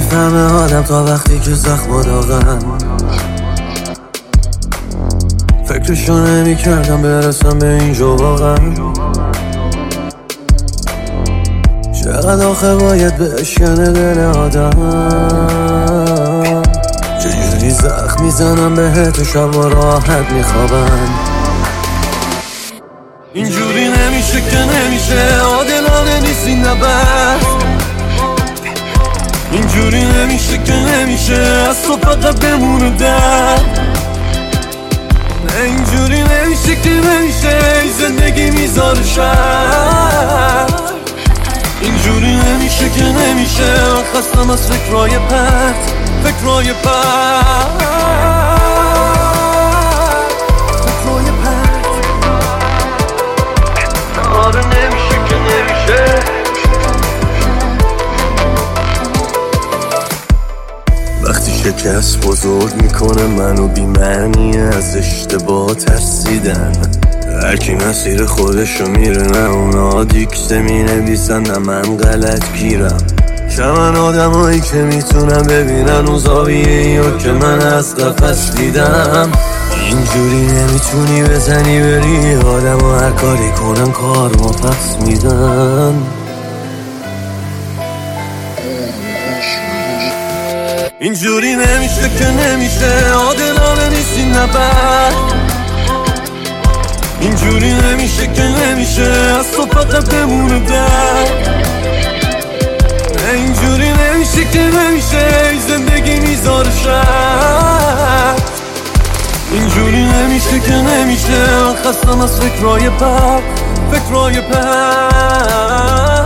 همه آدم تا وقتی که زخم و داغن. فکرشو نمی کردم برسم به اینجا واقعا. چقدر آخه باید بشکنه دل آدم. چجوری زخم میزنم بهت و شب و راحت میخوابن. اینجوری نمیشه که نمیشه، عادلانه نیست این نبرد. اینجوری نمیشه که نمیشه، از تو فقط بمونه درد. نه اینجوری نمیشه که نمیشه، زندگی میذاره شر. اینجوری نمیشه که نمیشه، خستم از فکرای پرت، فکرای پرت، فکرای پرت. آره نمیشه که نمیشه. وقتی شکست بزرگ میکنه منو بی‌معنی از اشتباه ترسیدن. هرکی مسیر خودشو میره، نه اونا دیکته مینویسن نه من غلط گیرم. شمن آدمایی که میتونن ببینن اون زاویه‌ایو که من از قفس دیدم. اینجوری نمیتونی بزنی بری آدمو هر کاری کنم کار ما پس میدن. اینجوری نمیشه که نمیشه، عادلانه نیست این نبرد. اینجوری نمیشه که نمیشه، از تو فقط بمونه درد. نه اینجوری نمیشه که نمیشه، زندگی میذاره شر. اینجوری نمیشه که نمیشه، خستم از فکرای پرت، فکرای پرت.